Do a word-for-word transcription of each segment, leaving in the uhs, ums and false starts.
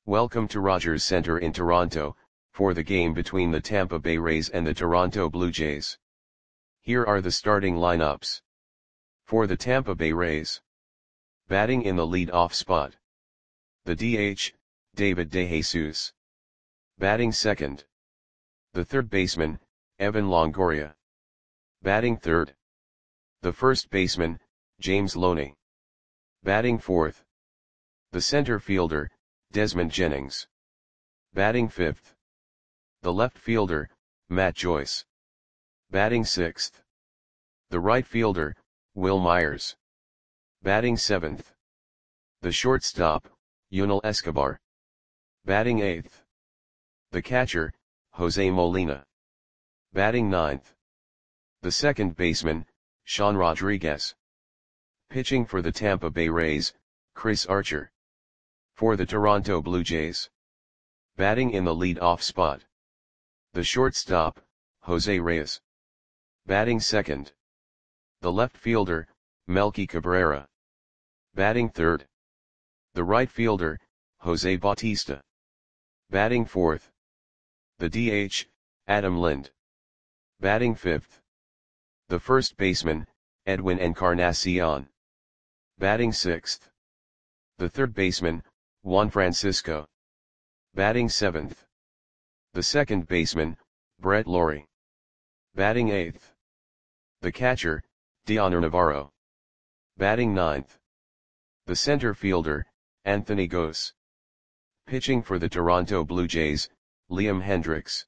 Welcome to Rogers Centre in Toronto, for the game between the Tampa Bay Rays and the Toronto Blue Jays. Here are the starting lineups. For the Tampa Bay Rays. Batting in the lead-off spot. The D H, David DeJesus. Batting second. The third baseman, Evan Longoria. Batting third. The first baseman, James Loney. Batting fourth. The center fielder, Desmond Jennings. Batting fifth. The left fielder, Matt Joyce. Batting sixth. The right fielder, Wil Myers. Batting seventh. The shortstop, Yunel Escobar. Batting eighth. The catcher, Jose Molina. Batting ninth. The second baseman, Sean Rodriguez. Pitching for the Tampa Bay Rays, Chris Archer. For the Toronto Blue Jays. Batting in the lead-off spot. The shortstop, Jose Reyes. Batting second. The left fielder, Melky Cabrera. Batting third. The right fielder, Jose Bautista. Batting fourth. The D H, Adam Lind. Batting fifth. The first baseman, Edwin Encarnacion. Batting sixth. The third baseman, Juan Francisco. Batting seventh. The second baseman, Brett Lawrie. Batting eighth. The catcher, Dioner Navarro. Batting ninth. The center fielder, Anthony Gose. Pitching for the Toronto Blue Jays, Liam Hendriks.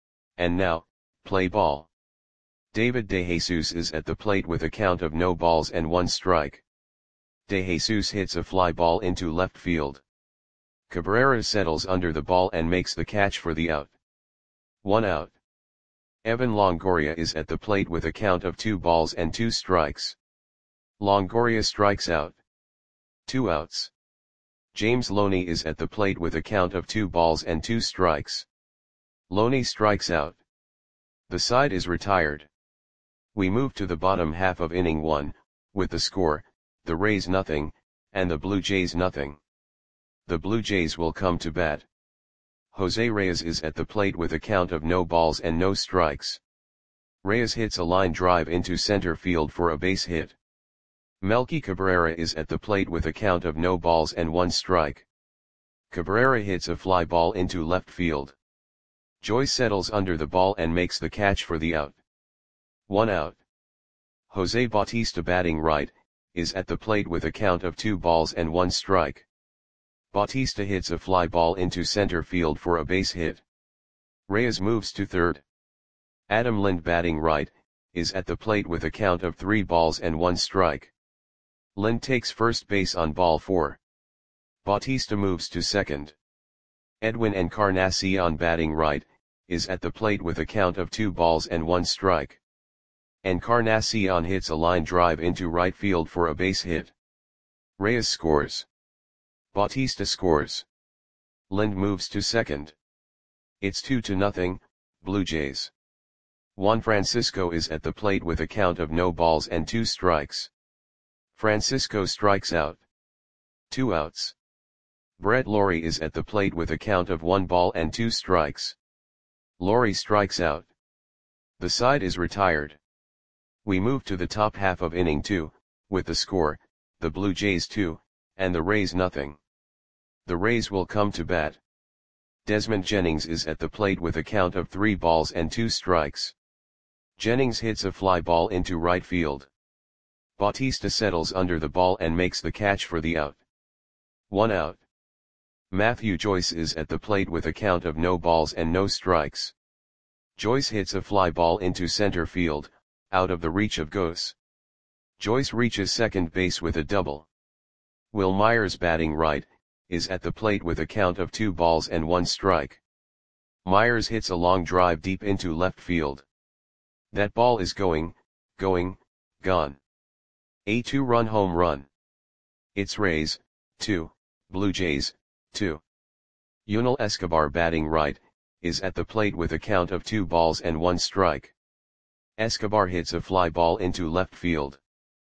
And now, play ball. David DeJesus is at the plate with a count of no balls and one strike. DeJesus hits a fly ball into left field. Cabrera settles under the ball and makes the catch for the out. One out. Evan Longoria is at the plate with a count of two balls and two strikes. Longoria strikes out. Two outs. James Loney is at the plate with a count of two balls and two strikes. Loney strikes out. The side is retired. We move to the bottom half of inning one, with the score, the Rays nothing, and the Blue Jays nothing. The Blue Jays will come to bat. Jose Reyes is at the plate with a count of no balls and no strikes. Reyes hits a line drive into center field for a base hit. Melky Cabrera is at the plate with a count of no balls and one strike. Cabrera hits a fly ball into left field. Joyce settles under the ball and makes the catch for the out. One out. Jose Bautista, batting right, is at the plate with a count of two balls and one strike. Bautista hits a fly ball into center field for a base hit. Reyes moves to third. Adam Lind, batting right, is at the plate with a count of three balls and one strike. Lind takes first base on ball four. Bautista moves to second. Edwin Encarnacion, batting right, is at the plate with a count of two balls and one strike. Encarnacion hits a line drive into right field for a base hit. Reyes scores. Bautista scores. Lind moves to second. It's two to nothing, Blue Jays. Juan Francisco is at the plate with a count of no balls and two strikes. Francisco strikes out. Two outs. Brett Lawrie is at the plate with a count of one ball and two strikes. Lawrie strikes out. The side is retired. We move to the top half of inning two, with the score, the Blue Jays two, and the Rays nothing. The Rays will come to bat. Desmond Jennings is at the plate with a count of three balls and two strikes. Jennings hits a fly ball into right field. Bautista settles under the ball and makes the catch for the out. One out. Matthew Joyce is at the plate with a count of no balls and no strikes. Joyce hits a fly ball into center field, out of the reach of Gose. Joyce reaches second base with a double. Wil Myers, batting right, is at the plate with a count of two balls and one strike. Myers hits a long drive deep into left field. That ball is going, going, gone. A two-run home run. It's Rays, two, Blue Jays, two. Yunel Escobar, batting right, is at the plate with a count of two balls and one strike. Escobar hits a fly ball into left field.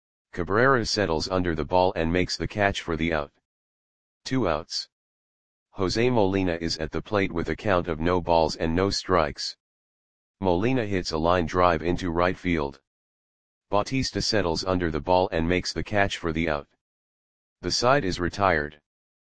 Cabrera settles under the ball and makes the catch for the out. Two outs. Jose Molina is at the plate with a count of no balls and no strikes. Molina hits a line drive into right field. Bautista settles under the ball and makes the catch for the out. The side is retired.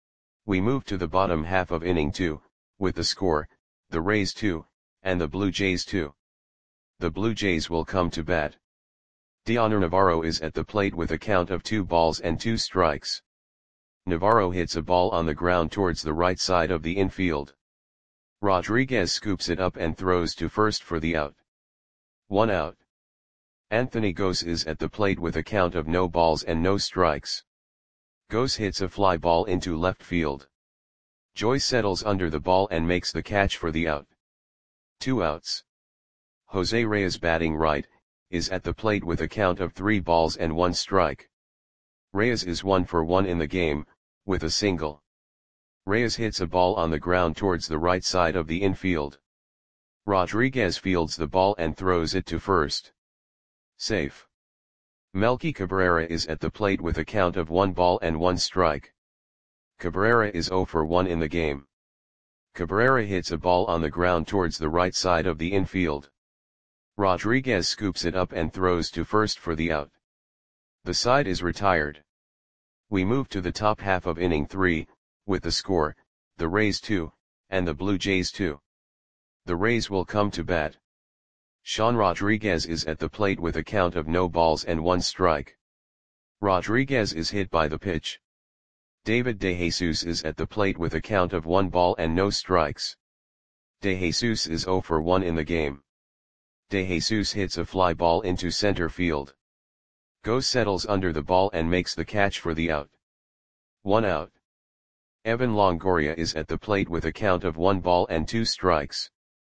We move to the bottom half of inning two, with the score, the Rays two, and the Blue Jays two. The Blue Jays will come to bat. Dioner Navarro is at the plate with a count of two balls and two strikes. Navarro hits a ball on the ground towards the right side of the infield. Rodriguez scoops it up and throws to first for the out. One out. Anthony Gose is at the plate with a count of no balls and no strikes. Gose hits a fly ball into left field. Joyce settles under the ball and makes the catch for the out. Two outs. Jose Reyes, batting right, is at the plate with a count of three balls and one strike. Reyes is one for one in the game, with a single. Reyes hits a ball on the ground towards the right side of the infield. Rodriguez fields the ball and throws it to first. Safe. Melky Cabrera is at the plate with a count of one ball and one strike. Cabrera is zero for one in the game. Cabrera hits a ball on the ground towards the right side of the infield. Rodriguez scoops it up and throws to first for the out. The side is retired. We move to the top half of inning three, with the score, the Rays two, and the Blue Jays two. The Rays will come to bat. Sean Rodriguez is at the plate with a count of no balls and one strike. Rodriguez is hit by the pitch. David DeJesus is at the plate with a count of one ball and no strikes. DeJesus is zero for one in the game. DeJesus hits a fly ball into center field. Gose settles under the ball and makes the catch for the out. One out. Evan Longoria is at the plate with a count of one ball and two strikes.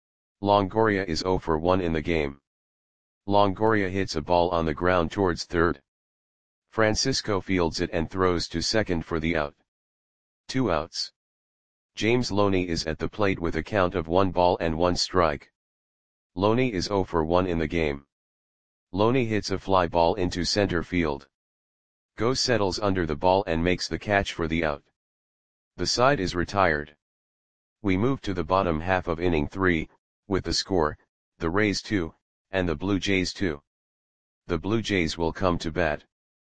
Longoria is zero for one in the game. Longoria hits a ball on the ground towards third. Francisco fields it and throws to second for the out. Two outs. James Loney is at the plate with a count of one ball and one strike. Loney is zero for one in the game. Loney hits a fly ball into center field. Gose settles under the ball and makes the catch for the out. The side is retired. We move to the bottom half of inning three, with the score, the Rays two, and the Blue Jays two. The Blue Jays will come to bat.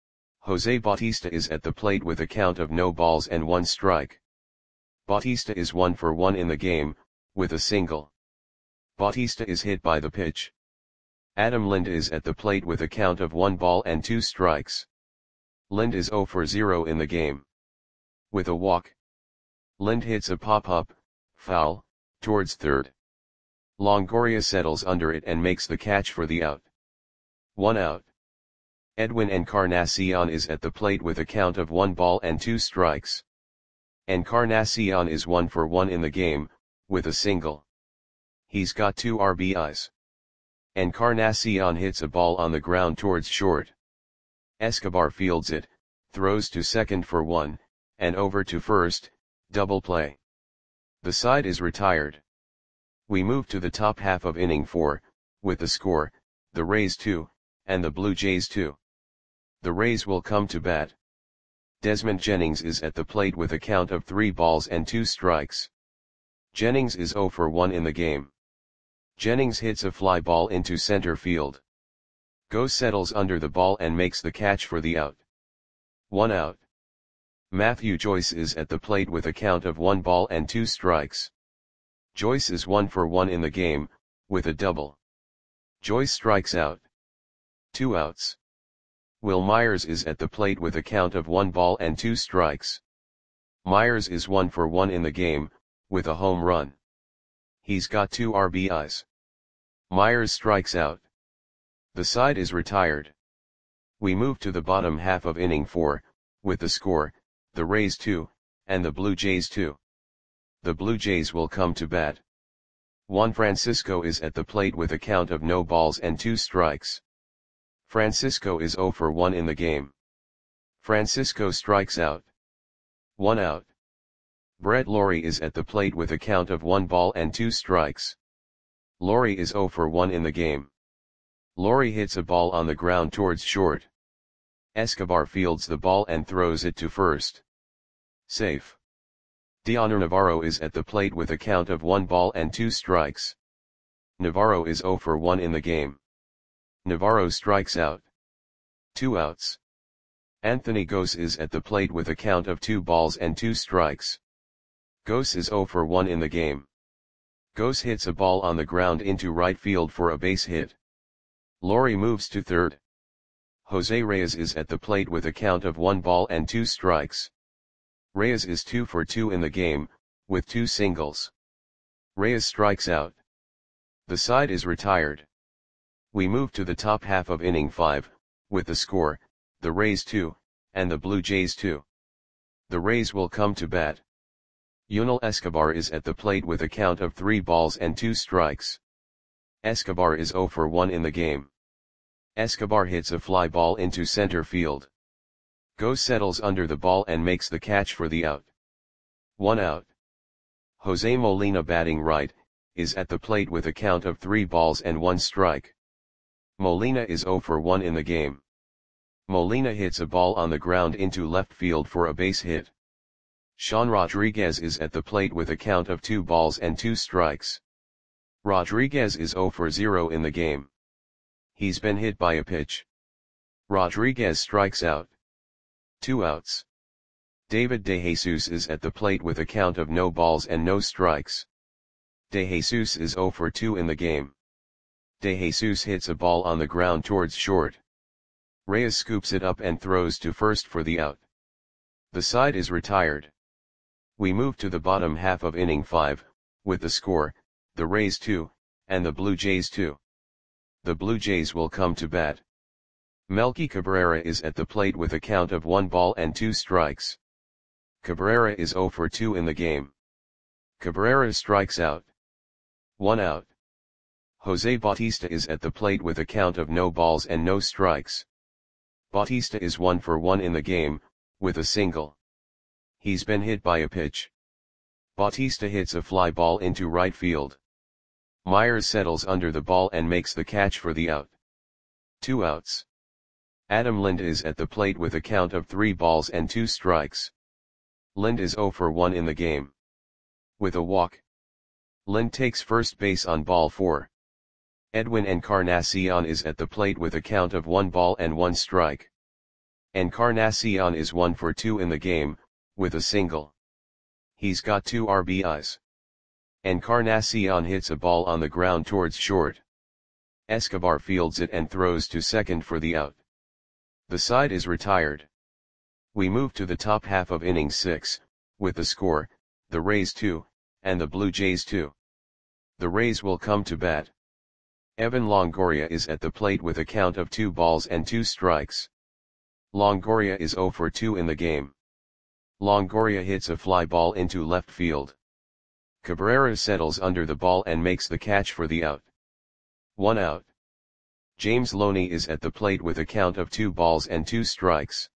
Jose Bautista is at the plate with a count of no balls and one strike. Bautista is one for one in the game, with a single. Bautista is hit by the pitch. Adam Lind is at the plate with a count of one ball and two strikes. Lind is zero for zero in the game. With a walk. Lind hits a pop-up, foul, towards third. Longoria settles under it and makes the catch for the out. One out. Edwin Encarnacion is at the plate with a count of one ball and two strikes. Encarnacion is one for one in the game, with a single. He's got two R B Is. Encarnacion hits a ball on the ground towards short. Escobar fields it, throws to second for one, and over to first, double play. The side is retired. We move to the top half of inning four, with the score, the Rays two, and the Blue Jays two. The Rays will come to bat. Desmond Jennings is at the plate with a count of three balls and two strikes. Jennings is zero for one in the game. Jennings hits a fly ball into center field. Gose settles under the ball and makes the catch for the out. One out. Matthew Joyce is at the plate with a count of one ball and two strikes. Joyce is one for one in the game, with a double. Joyce strikes out. Two outs. Will Myers is at the plate with a count of one ball and two strikes. Myers is one for one in the game, with a home run. He's got two R B Is. Myers strikes out. The side is retired. We move to the bottom half of inning four, with the score, the Rays two, and the Blue Jays two. The Blue Jays will come to bat. Juan Francisco is at the plate with a count of no balls and two strikes. Francisco is zero for one in the game. Francisco strikes out. One out. Brett Lawrie is at the plate with a count of one ball and two strikes. Lawrie is zero for one in the game. Lawrie hits a ball on the ground towards short. Escobar fields the ball and throws it to first. Safe. Dioner Navarro is at the plate with a count of one ball and two strikes. Navarro is zero for one in the game. Navarro strikes out. Two outs. Anthony Gose is at the plate with a count of two balls and two strikes. Gose is zero for one in the game. Gose hits a ball on the ground into right field for a base hit. Lowrie moves to third. Jose Reyes is at the plate with a count of one ball and two strikes. Reyes is two for two in the game, with two singles. Reyes strikes out. The side is retired. We move to the top half of inning five, with the score, the Rays two, and the Blue Jays two. The Rays will come to bat. Yunel Escobar is at the plate with a count of three balls and two strikes. Escobar is zero for one in the game. Escobar hits a fly ball into center field. Gose settles under the ball and makes the catch for the out. One out. Jose Molina, batting right, is at the plate with a count of three balls and one strike. Molina is zero for one in the game. Molina hits a ball on the ground into left field for a base hit. Sean Rodriguez is at the plate with a count of two balls and two strikes. Rodriguez is zero for zero in the game. He's been hit by a pitch. Rodriguez strikes out. Two outs. David DeJesus is at the plate with a count of no balls and no strikes. DeJesus is zero for two in the game. DeJesus hits a ball on the ground towards short. Reyes scoops it up and throws to first for the out. The side is retired. We move to the bottom half of inning five, with the score, the Rays two, and the Blue Jays two. The Blue Jays will come to bat. Melky Cabrera is at the plate with a count of one ball and two strikes. Cabrera is zero for two in the game. Cabrera strikes out. One out. Jose Bautista is at the plate with a count of no balls and no strikes. Bautista is one for one in the game, with a single. He's been hit by a pitch. Bautista hits a fly ball into right field. Myers settles under the ball and makes the catch for the out. Two outs. Adam Lind is at the plate with a count of three balls and two strikes. Lind is zero for one in the game. With a walk. Lind takes first base on ball four. Edwin Encarnacion is at the plate with a count of one ball and one strike. Encarnacion is one for two in the game, with a single. He's got two R B Is. Encarnacion hits a ball on the ground towards short. Escobar fields it and throws to second for the out. The side is retired. We move to the top half of inning six, with the score, the Rays two, and the Blue Jays two. The Rays will come to bat. Evan Longoria is at the plate with a count of two balls and two strikes. Longoria is zero for two in the game. Longoria hits a fly ball into left field. Cabrera settles under the ball and makes the catch for the out. One out. James Loney is at the plate with a count of two balls and two strikes.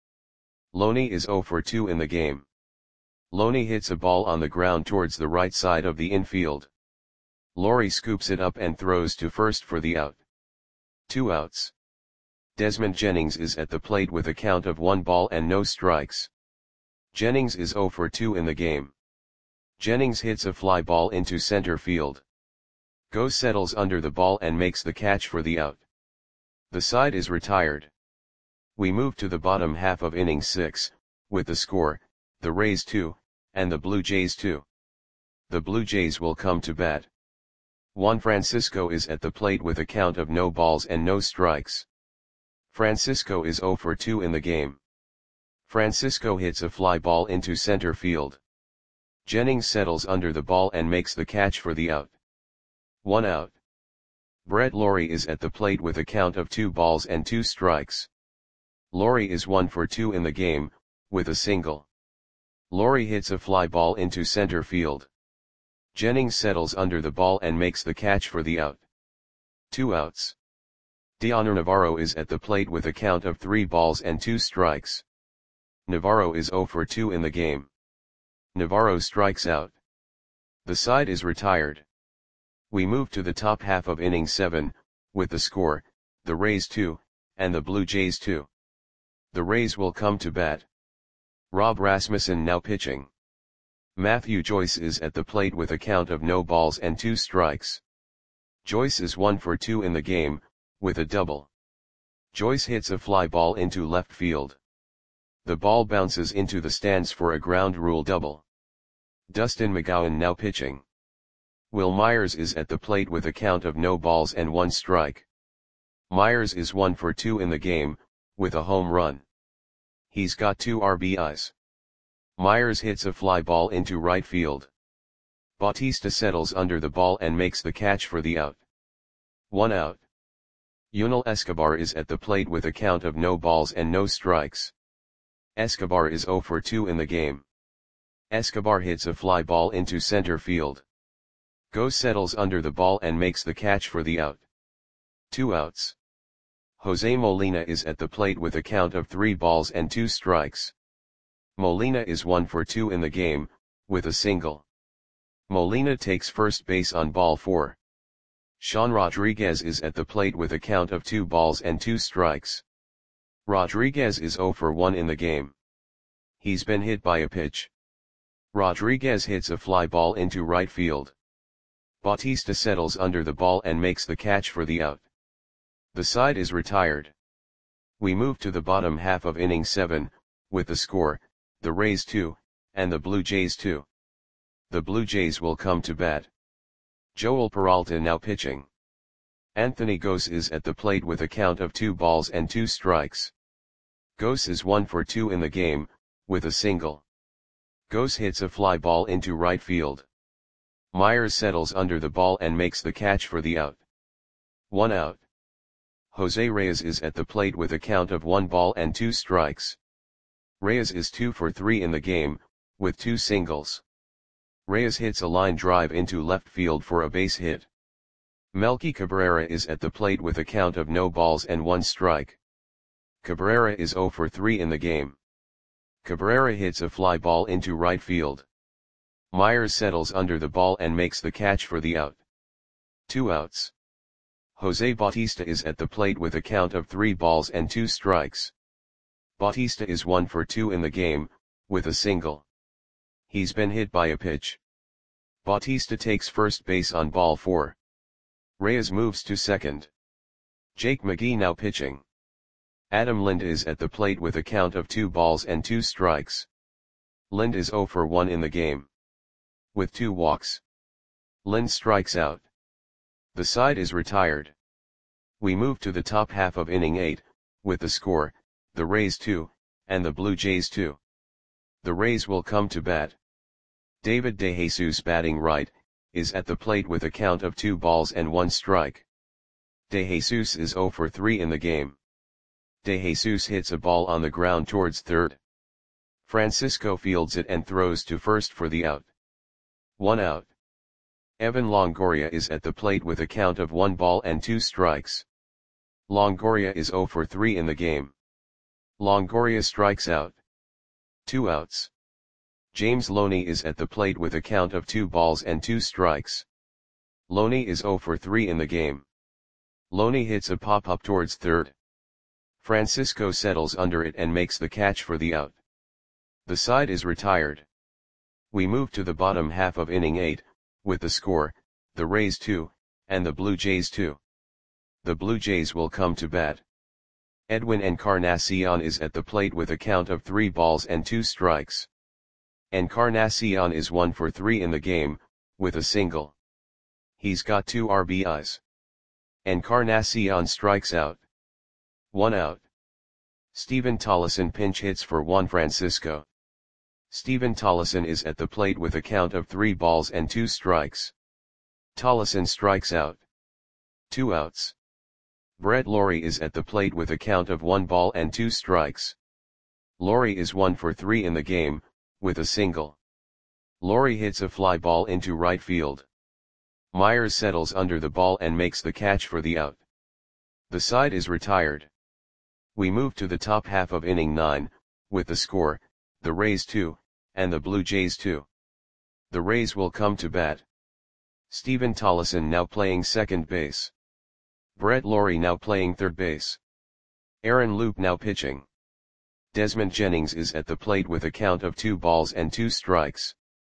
Loney is zero for two in the game. Loney hits a ball on the ground towards the right side of the infield. Lowrie scoops it up and throws to first for the out. Two outs. Desmond Jennings is at the plate with a count of one ball and no strikes. Jennings is zero for two in the game. Jennings hits a fly ball into center field. Gose settles under the ball and makes the catch for the out. The side is retired. We move to the bottom half of inning six, with the score, the Rays two, and the Blue Jays two. The Blue Jays will come to bat. Juan Francisco is at the plate with a count of no balls and no strikes. Francisco is zero for two in the game. Francisco hits a fly ball into center field. Jennings settles under the ball and makes the catch for the out. One out. Brett Lawrie is at the plate with a count of two balls and two strikes. Lawrie is one for two in the game, with a single. Lawrie hits a fly ball into center field. Jennings settles under the ball and makes the catch for the out. Two outs. Dioner Navarro is at the plate with a count of three balls and two strikes. Navarro is zero for two in the game. Navarro strikes out. The side is retired. We move to the top half of inning seven, with the score, the Rays two, and the Blue Jays two. The Rays will come to bat. Rob Rasmussen now pitching. Matthew Joyce is at the plate with a count of no balls and two strikes. Joyce is one for two in the game, with a double. Joyce hits a fly ball into left field. The ball bounces into the stands for a ground rule double. Dustin McGowan now pitching. Will Myers is at the plate with a count of no balls and one strike. Myers is one for two in the game, with a home run. He's got two R B Is. Myers hits a fly ball into right field. Bautista settles under the ball and makes the catch for the out. One out. Yunel Escobar is at the plate with a count of no balls and no strikes. Escobar is zero for two in the game. Escobar hits a fly ball into center field. Goes settles under the ball and makes the catch for the out. Two outs. Jose Molina is at the plate with a count of three balls and two strikes. Molina is one for two in the game, with a single. Molina takes first base on ball four. Sean Rodriguez is at the plate with a count of two balls and two strikes. Rodriguez is zero for one in the game. He's been hit by a pitch. Rodriguez hits a fly ball into right field. Bautista settles under the ball and makes the catch for the out. The side is retired. We move to the bottom half of inning seven, with the score, the Rays two, and the Blue Jays two. The Blue Jays will come to bat. Joel Peralta now pitching. Anthony Gose is at the plate with a count of two balls and two strikes. Gose is one for two in the game, with a single. Gose hits a fly ball into right field. Myers settles under the ball and makes the catch for the out. One out. Jose Reyes is at the plate with a count of one ball and two strikes. Reyes is two for three in the game, with two singles. Reyes hits a line drive into left field for a base hit. Melky Cabrera is at the plate with a count of no balls and one strike. Cabrera is zero for three in the game. Cabrera hits a fly ball into right field. Myers settles under the ball and makes the catch for the out. Two outs. Jose Bautista is at the plate with a count of three balls and two strikes. Bautista is one for two in the game, with a single. He's been hit by a pitch. Bautista takes first base on ball four. Reyes moves to second. Jake McGee now pitching. Adam Lind is at the plate with a count of two balls and two strikes. Lind is zero for one in the game. With two walks. Lind strikes out. The side is retired. We move to the top half of inning eight, with the score, the Rays two, and the Blue Jays two. The Rays will come to bat. David DeJesus batting right, is at the plate with a count of two balls and one strike. DeJesus is zero for three in the game. DeJesus hits a ball on the ground towards third. Francisco fields it and throws to first for the out. One out. Evan Longoria is at the plate with a count of one ball and two strikes. Longoria is zero for three in the game. Longoria strikes out. Two outs. James Loney is at the plate with a count of two balls and two strikes. Loney is zero for three in the game. Loney hits a pop-up towards third. Francisco settles under it and makes the catch for the out. The side is retired. We move to the bottom half of inning eight, with the score, the Rays two, and the Blue Jays two. The Blue Jays will come to bat. Edwin Encarnacion is at the plate with a count of three balls and two strikes. Encarnacion is one for three in the game, with a single. He's got two R B Is. Encarnacion strikes out. One out. Steven Tollison pinch hits for Juan Francisco. Steven Tollison is at the plate with a count of three balls and two strikes. Tollison strikes out. Two outs. Brett Lawrie is at the plate with a count of one ball and two strikes. Lawrie is one for three in the game, with a single. Lawrie hits a fly ball into right field. Myers settles under the ball and makes the catch for the out. The side is retired. We move to the top half of inning nine, with the score, the Rays two, and the Blue Jays two. The Rays will come to bat. Steven Tollison now playing second base. Brett Lawrie now playing third base. Aaron Loup now pitching. Desmond Jennings is at the plate with a count of two balls and two strikes.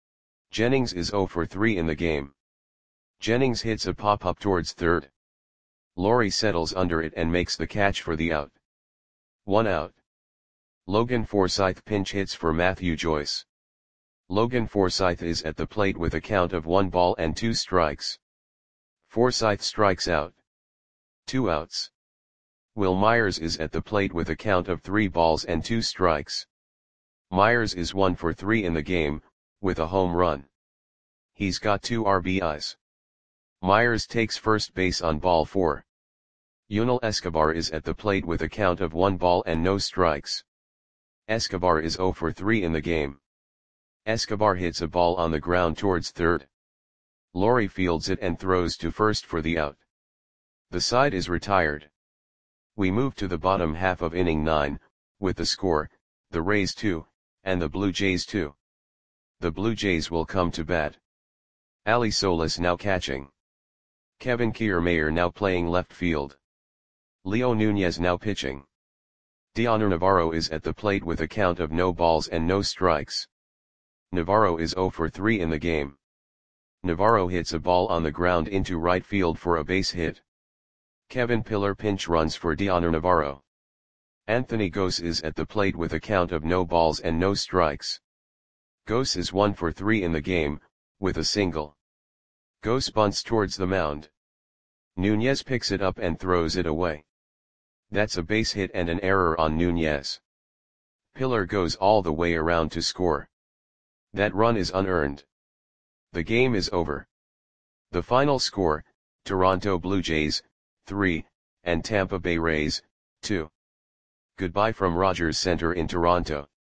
Jennings is zero for three in the game. Jennings hits a pop-up towards third. Lawrie settles under it and makes the catch for the out. One out. Logan Forsythe pinch hits for Matthew Joyce. Logan Forsythe is at the plate with a count of one ball and two strikes. Forsythe strikes out. Two outs. Will Myers is at the plate with a count of three balls and two strikes. Myers is one for three in the game, with a home run. He's got two R B Is. Myers takes first base on ball four. Yunel Escobar is at the plate with a count of one ball and no strikes. Escobar is zero for three in the game. Escobar hits a ball on the ground towards third. Lawrie fields it and throws to first for the out. The side is retired. We move to the bottom half of inning nine, with the score, the Rays two, and the Blue Jays two. The Blue Jays will come to bat. Ali Solis now catching. Kevin Kiermaier now playing left field. Leo Nunez now pitching. Dioner Navarro is at the plate with a count of no balls and no strikes. Navarro is zero for three in the game. Navarro hits a ball on the ground into right field for a base hit. Kevin Pillar pinch runs for Dioner Navarro. Anthony Gose is at the plate with a count of no balls and no strikes. Gose is one for three in the game, with a single. Gose bunts towards the mound. Nunez picks it up and throws it away. That's a base hit and an error on Nunez. Pillar goes all the way around to score. That run is unearned. The game is over. The final score, Toronto Blue Jays, three, and Tampa Bay Rays, two. Goodbye from Rogers Center in Toronto.